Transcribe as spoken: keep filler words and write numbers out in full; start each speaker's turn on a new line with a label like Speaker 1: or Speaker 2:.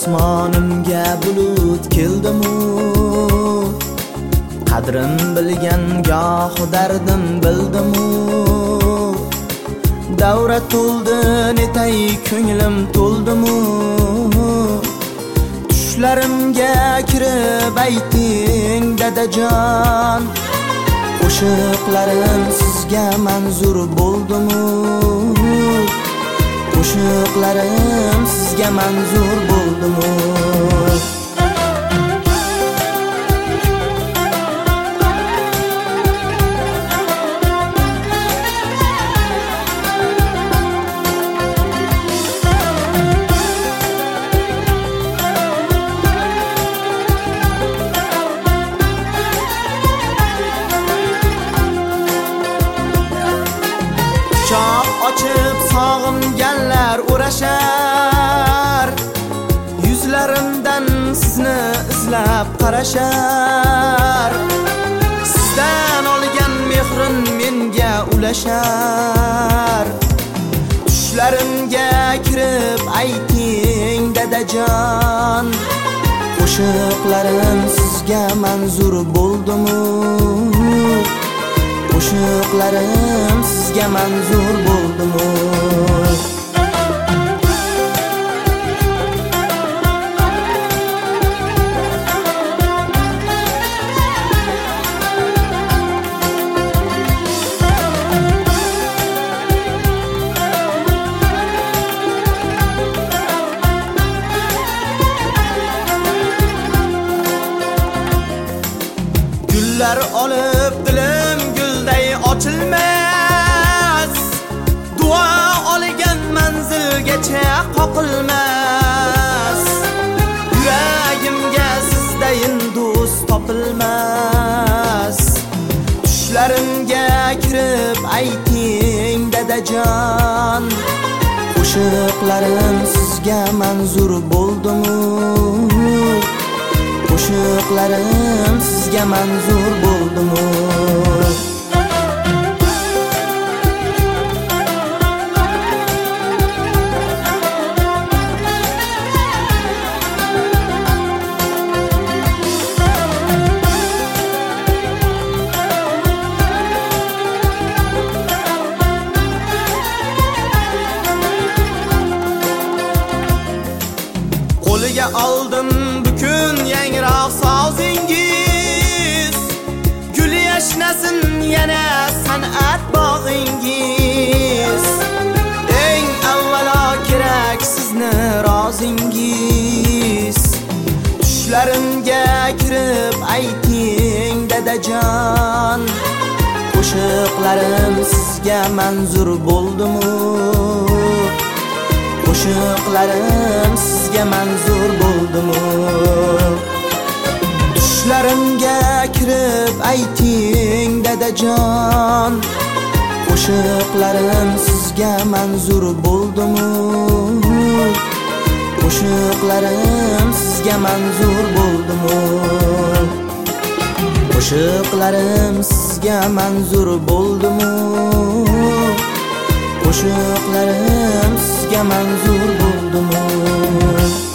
Speaker 1: osmonimga bulut keldimu, qadrim bilgan goh dardim bildimu. Davra to'ldi netay ko'nglim to'ldimu, tushlarimga kirib ayting dadajon, qo'shiqlarim sizga manzur bo'ldimu, qo'shiqlarim sizga manzur bo'ldimu. Quchoq ochib sog'inganlar o'rashar, yuzlarimdan sizni izlab qarashar. Sizdan olgan mehrin menga ulashar, tushlarimga kirib ayting dadajon, qo'shiqlarim sizga manzur bo'ldimu, qo'shiqlarim sizga manzur bo'ldimu. Gullar olib dilim gulday ochilmas, duo olgan manzilgacha qoqilmas. Yuragimga sizdayin do'st topilmas, tushlarimga kirib ayting dadajon, qo'shiqlarim sizga manzur bo'ldimu, qo'shiqlarim sizga manzur bo'ldimu. Qo'liga oldim bukun yangroq sozingiz, gul yashnasin yana san'at bog'ingiz. Eng avvalo kerak sizni rozingiz, tushlarimga kirib ayting dadajon, qo'shiqlarim sizga manzur bo'ldimu, qo'shiqlarim sizga manzur bo'ldimu. Tushlarimga kirib ayting dadajon, qo'shiqlarim sizga manzur bo'ldimu, qo'shiqlarim sizga manzur bo'ldimu. Qo'shiqlarim sizga manzur bo'ldimu, qo'shiqlarim sizga manzur bo'ldimu.